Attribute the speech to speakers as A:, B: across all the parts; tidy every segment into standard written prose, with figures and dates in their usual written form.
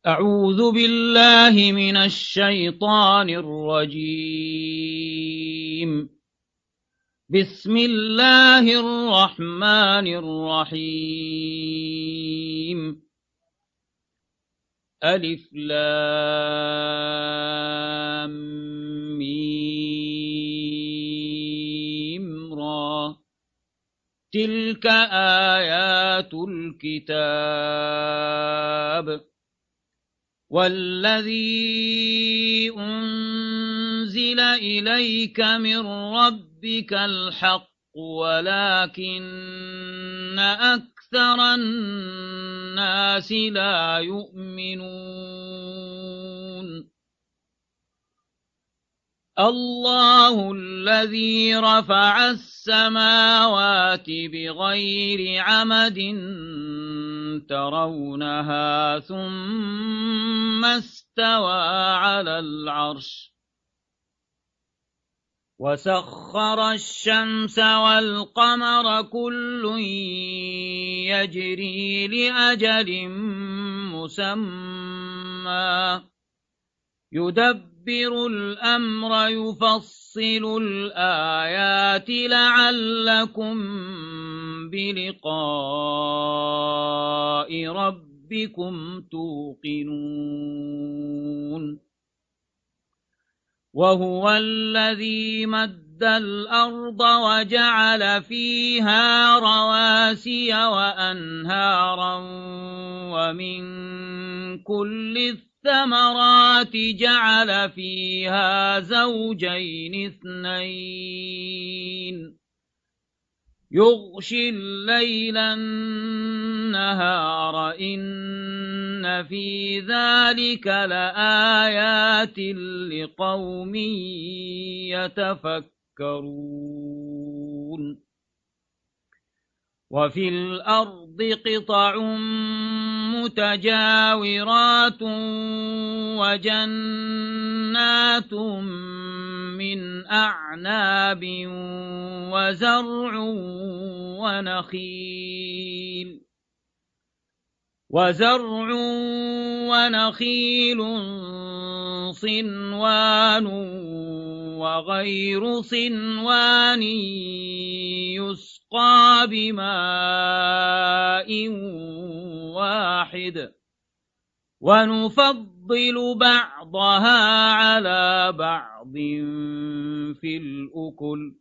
A: أعوذ بالله من الشيطان الرجيم. بسم الله الرحمن الرحيم. ألف لام ميم را. تلك آيات الكتاب والذي أنزل إليك من ربك الحق ولكن أكثر الناس لا يؤمنون. الله الذي رفع السماوات بغير عمد ترونها ثم استوى على العرش وسخر الشمس والقمر كل يجري لأجل مسمى يدبر الأمر يفصل الآيات لعلكم بلقاء ربكم توقنون. وهو الذي مد الأرض وجعل فيها رواسي وأنهارا ومن كل الثمرات جعل فيها زوجين اثنين يغشي الليل النهار إن في ذلك لآيات لقوم يتفكرون. وفي الأرض قطع متجاورات وجنات من أعناب وزرع ونخيل صنوان وغير صنوان يسقى بماء واحد ونفضل بعضها على بعض في الأكل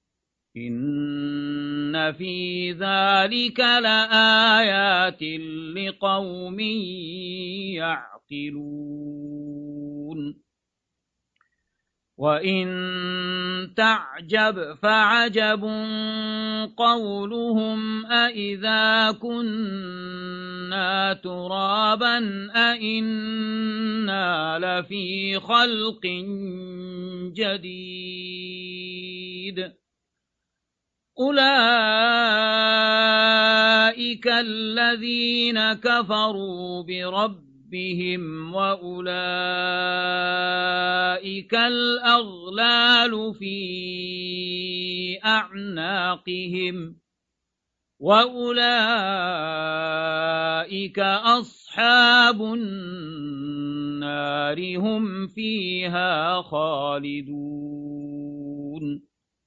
A: إن في ذلك لآيات لقوم يعقلون. وإن تعجب فعجب قولهم أإذا كنا ترابا أإنا لفي خلق جديد أولئك الذين كفروا بربهم وأولئك الأغلال في أعناقهم وأولئك أصحاب النار هم فيها خالدون.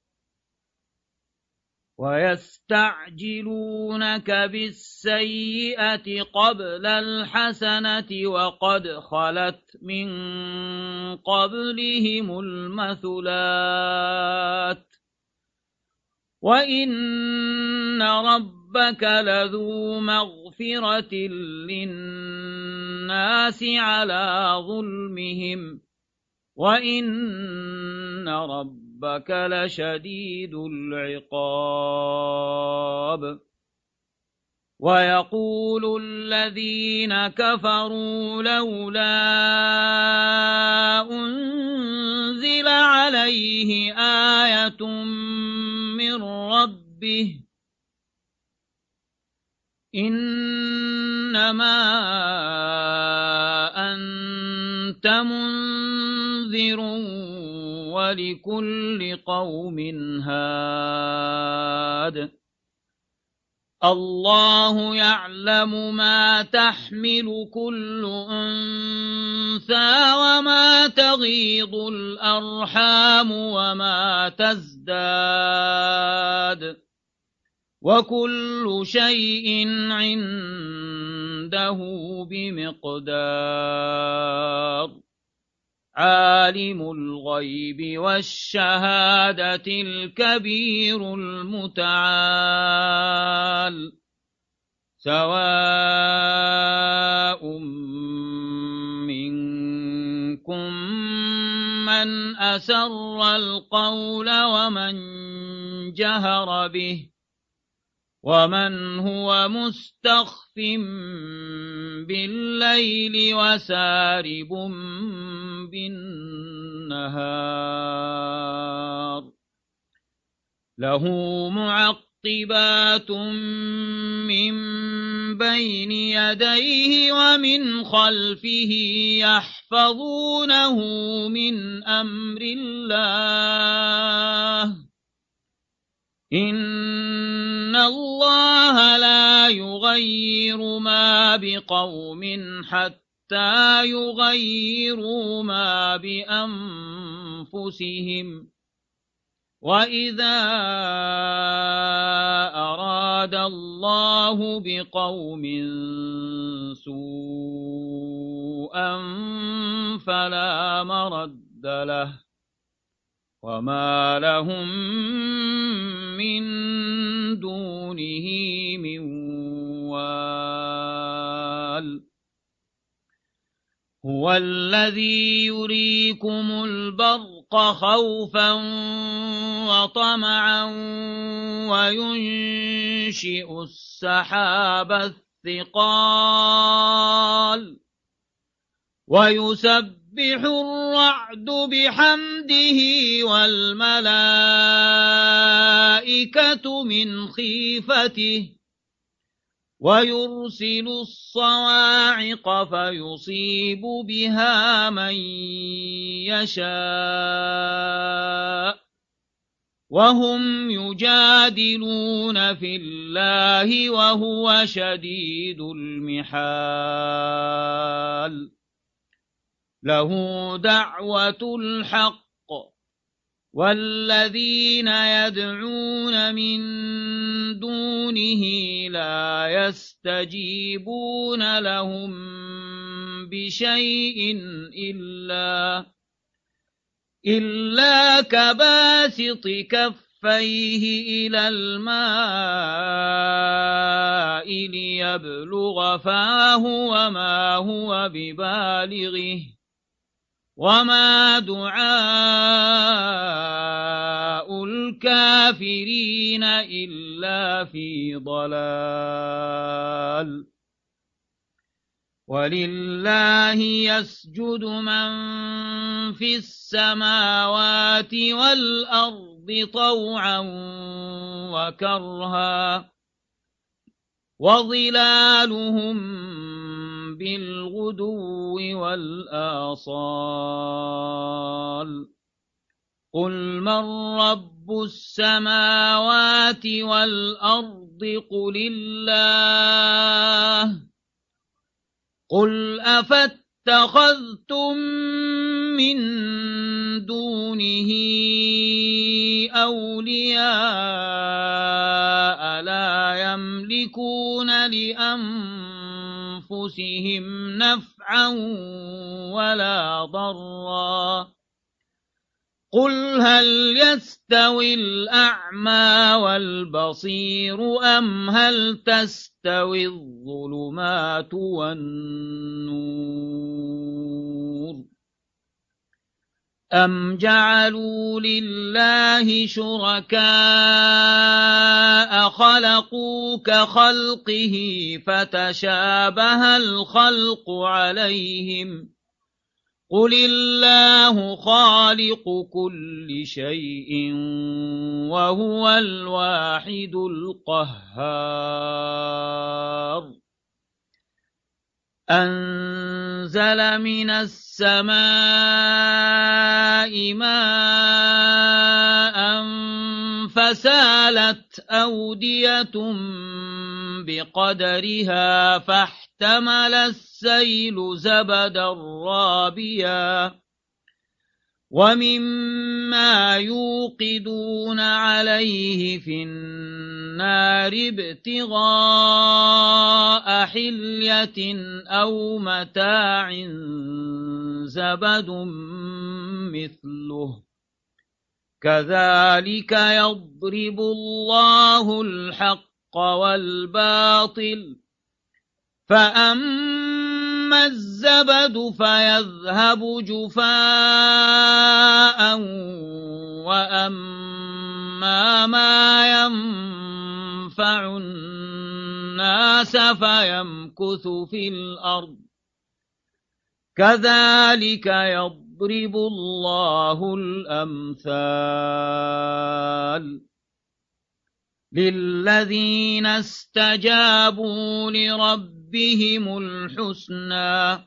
A: ويستعجلونك بالسيئة قبل الحسنة وقد خلت من قبلهم المثلات وإن ربك لذو مغفرة للناس على ظلمهم وإن ربك لشديد العقاب. ويقول الذين كفروا لولا أنزل عليه آية من ربه إنما أنت منذر ولكل قوم هاد الله يعلم ما تحمل كل أنثى وما تغيض الأرحام وما تزداد وكل شيء عنده بمقدار عالم الغيب والشهادة الكبير المتعال سواء منكم من أسر القول ومن جهر به ومن هو مستخف بالليل وسارب بالنهار له معقبات من بين يديه ومن خلفه يحفظونه من أمر الله إن الله لا يغير ما بقوم حتى يغيروا ما بأنفسهم وإذا أراد الله بقوم سوءا فلا مرد له وما لهم من دونه من وال هو الذي يريكم البرق خوفا وطمعا وينشئ السحاب الثقال ويسبح الرعد بحمده والملائكة من خيفته ويرسل الصواعق فيصيب بها من يشاء وهم يجادلون في الله وهو شديد المحال له دعوة الحق والذين يدعون من دونه لا يستجيبون لهم بشيء إلا كباسط كفيه إلى الماء ليبلغ فاه وما هو ببالغه وما دعاء الكافرين إلا في ضلال ولله يسجد من في السماوات والأرض طوعا وكرها وظلالهم بالغدو والآصال قل من رب السماوات والأرض قل الله قل أفاتخذتم من دونه أولياء لا يملكون لأنفسهم نفعا ولا ضرا قل هل يستوي الأعمى والبصير أم هل تستوي الظلمات والنور أم جعلوا لله شركاء خلقوا كخلقه فتشابه الخلق عليهم قل الله خالق كل شيء وهو الواحد القهار أنزل من السماء ماء فسالت أودية بقدرها فاحتمل السيل زبدا رابيا ومما يوقدون عليه في النار ابتغاء حلية أو متاع زبد مثله كذلك يضرب الله الحق والباطل فأما الزبد فيذهب جفاء وأما ما ينفع الناس فيمكث في الأرض كذلك يضرب الله الأمثال للذين استجابوا لربهم الحسنى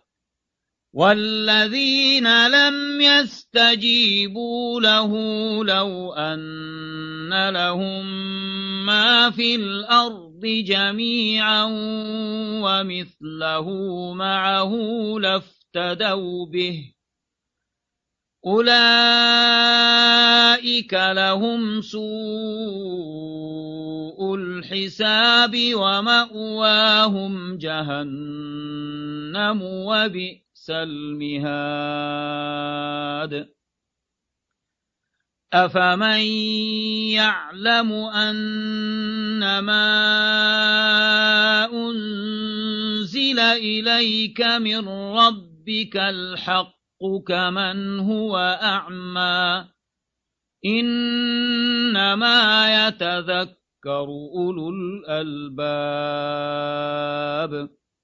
A: والذين لم يستجيبوا له لو أن لهم ما في الأرض جميعا ومثله معه لافتدوا به أولئك لهم سوء الحساب ومأواهم جهنم وبئس المهاد أفمن يعلم أنما أنزل إليك من ربك الحق كمن هو أعمى إنما يتذكر أولو الألباب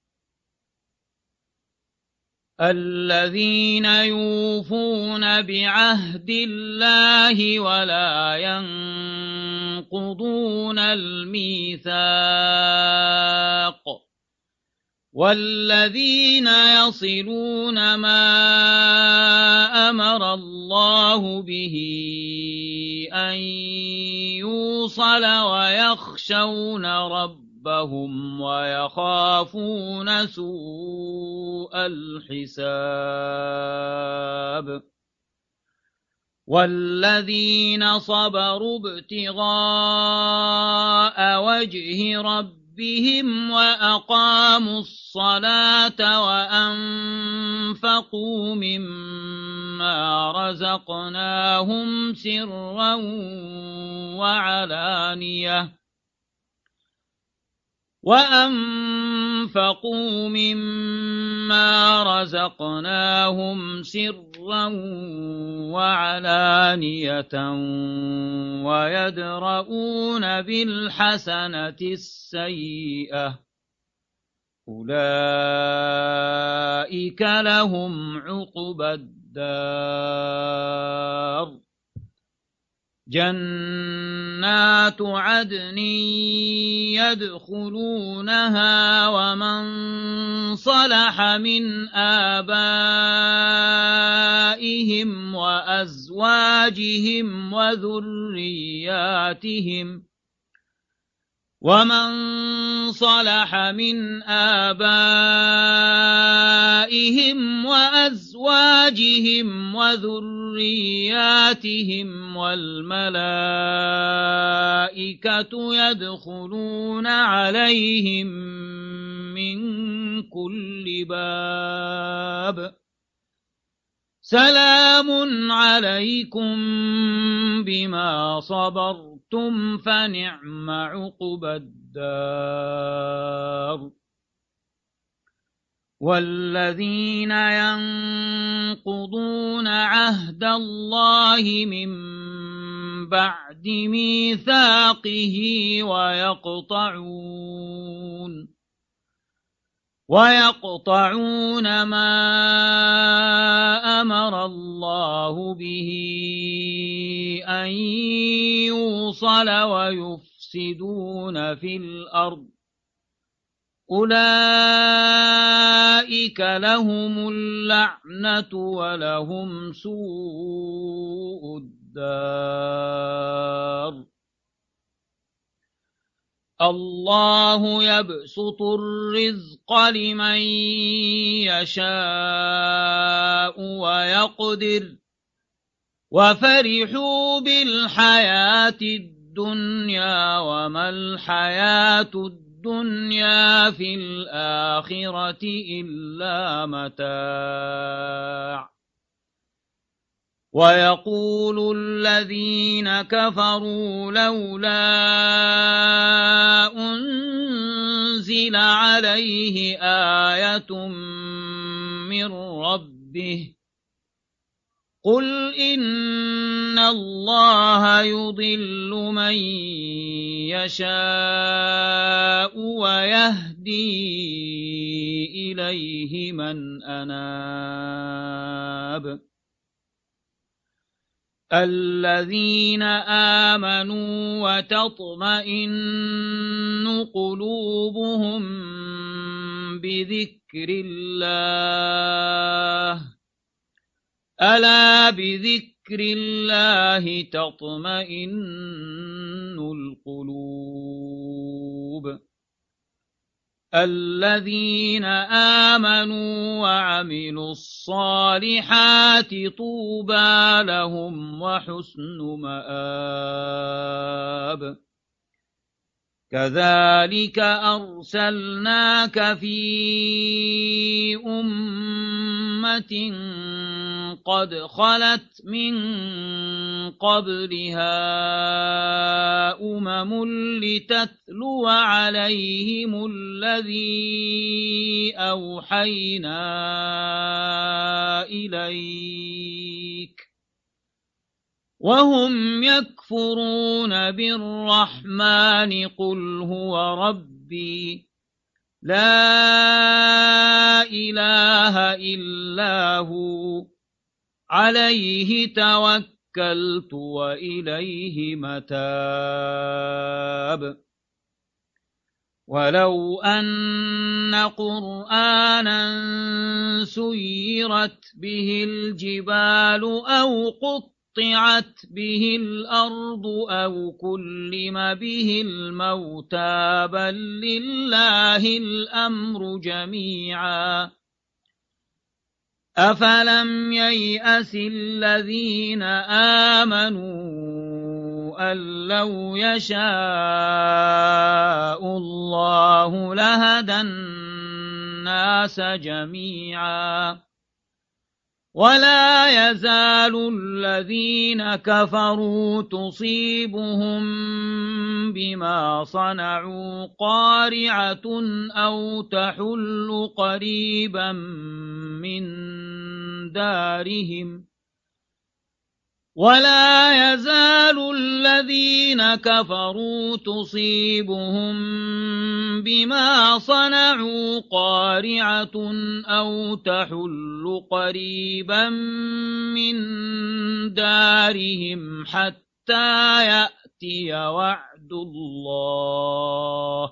A: الذين يوفون بعهد الله ولا ينقضون الميثاق والذين يصلون ما أمر الله به أن يوصل ويخشون ربهم ويخافون سوء الحساب والذين صبروا ابتغاء وجه ربهم وأقاموا الصلاة وأنفقوا مما رزقناهم سرا وعلانية ويدرؤون بالحسنة السيئة أولئك لهم عقبى الدار جنات عدن يدخلونها ومن صلح من آبائهم وأزواجهم وذرياتهم والملائكة يدخلون عليهم من كل باب سلام عليكم بما صبرتم فنعم عقبى الدار والذين ينقضون عهد الله من بعد ميثاقه ويقطعون ما أمر الله به أن يوصل ويفسدون في الأرض أولئك لهم اللعنة ولهم سوء الدار الله يبسط الرزق لمن يشاء ويقدر وفرحوا بالحياة الدنيا وما الحياة الدنيا في الآخرة إلا متاع ويقول الذين كفروا لولا أنزل عليه آية من ربه قل إن الله يضل من يشاء ويهدي إليه من أناب الذين آمنوا وتطمئن قلوبهم بذكر الله ألا بذكر الله تطمئن القلوب الذين آمنوا وعملوا الصالحات طوبى لهم وحسن مآب كذلك أرسلناك في أمة قد خلت من قبلها لتتلو عليهم الذي أوحينا إليك وهم يكفرون بالرحمن قل هو ربي لا إله إلا هو عليه توكلت وإليه متاب ولو أن قرآنا سيرت به الجبال أو قطعت به الأرض أو كلم به الموتى بل لله الأمر جميعا أفلم ييأس الذين آمنوا أن لو يشاء الله لهدى الناس جميعا ولا يزال الذين كفروا تصيبهم بما صنعوا قارعة أو تحل قريبا من دارهم ولا يزال الذين كفروا تصيبهم بما صنعوا قارعة أو تحل قريبا من دارهم حتى يأتي وعد الله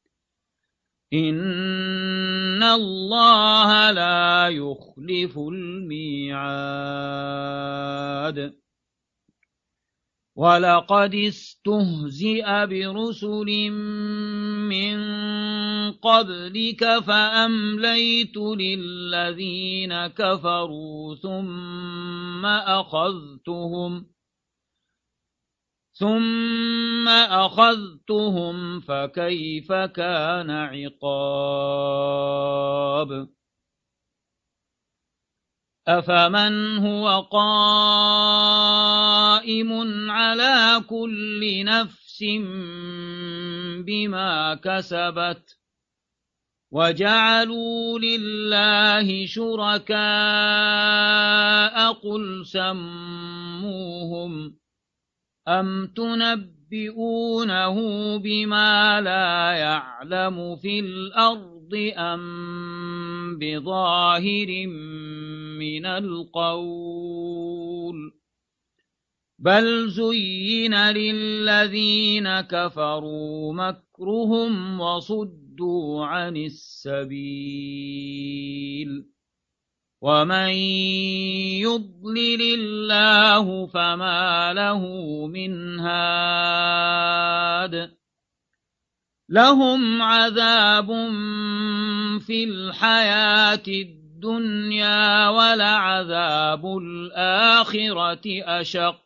A: إن الله لا يخلف الميعاد ولقد استهزئ برسل من قبلك فأمليت للذين كفروا ثم أخذتهم فكيف كان عقاب أفمن هو قائم على كل نفس بما كسبت وجعلوا لله شركاء قل سموهم أم تنبئونه بما لا يعلم في الأرض أم بظاهر من القول بل زين للذين كفروا مكرهم وصدوا عن السبيل ومن يضلل الله فما له من هاد لهم عذاب في الحياة الدنيا ولعذاب الآخرة أشق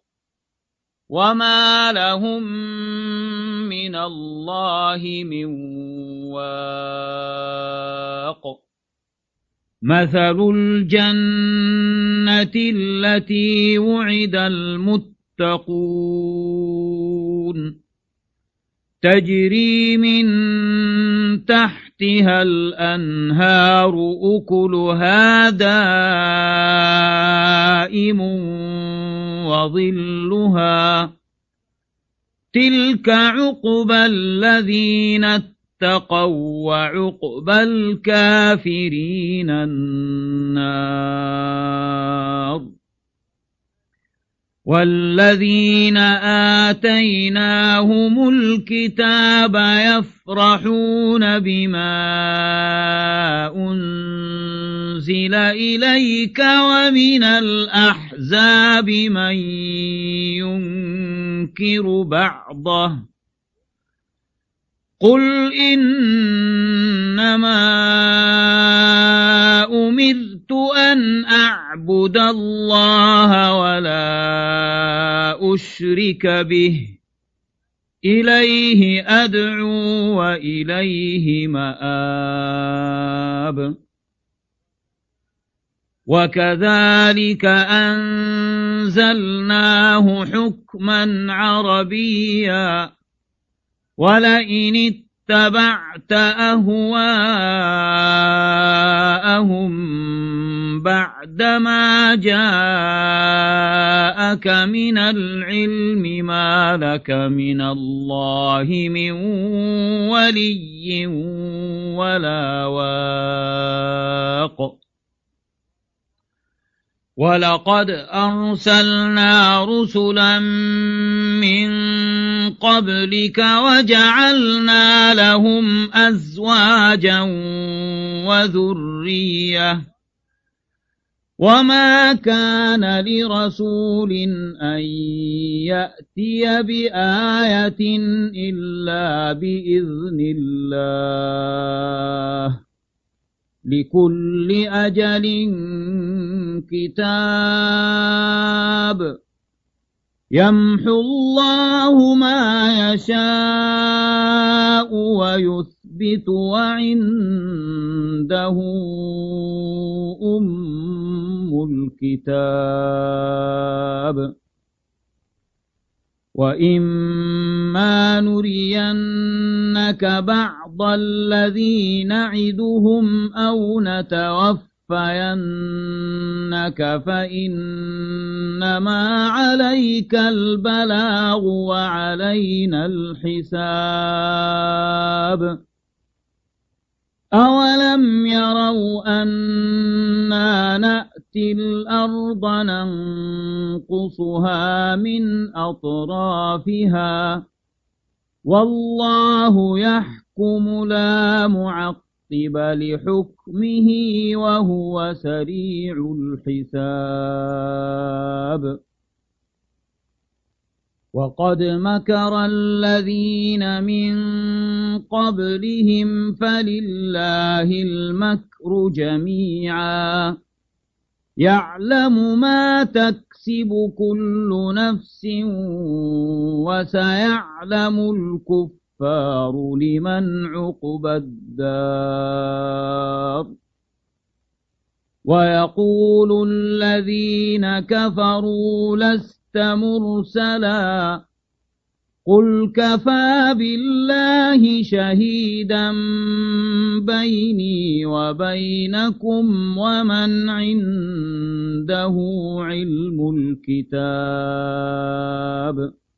A: وما لهم من الله من واق مثل الجنة التي وعد المتقون تجري من تحتها الأنهار أكلها دائم وظلها تلك عقبى الذين اتقوا وعقبى الكافرين النار والذين آتيناهم الكتاب يفرحون بما أنزل إليك ومن الأحزاب من ينكر بعضه قل إنما أمرت أن أعبد الله ولا أشرك به إليه أدعو وإليه مآب وكذلك أنزلناه حكما عربيا ولئن اتبعت أهواءهم بعدما جاءك من العلم ما لك من الله من ولي ولا واق ولقد أرسلنا رسلا من قبلك وجعلنا لهم أزواجا وذرية وما كان لرسول أن يأتي بآية إلا بإذن الله لكل أجل كتاب يمحو الله ما يشاء ويثبت وعنده أم الكتاب وإما نرينك بعض الذي نعدهم أو نتوفينك فإنما عليك البلاغ وعلينا الحساب أولم يروا أنا نأتي الأرض ننقصها من أطرافها والله يحكم لا معقب لحكمه وهو سريع الحساب وقد مكر الذين من قبلهم فلله المكر جميعا يعلم ما تكسب كل نفس وسيعلم الكفار لمن عقبى الدار ويقول الذين كفروا لست مرسلا قل كفى بالله شهيدا بيني وبينكم ومن عنده علم الكتاب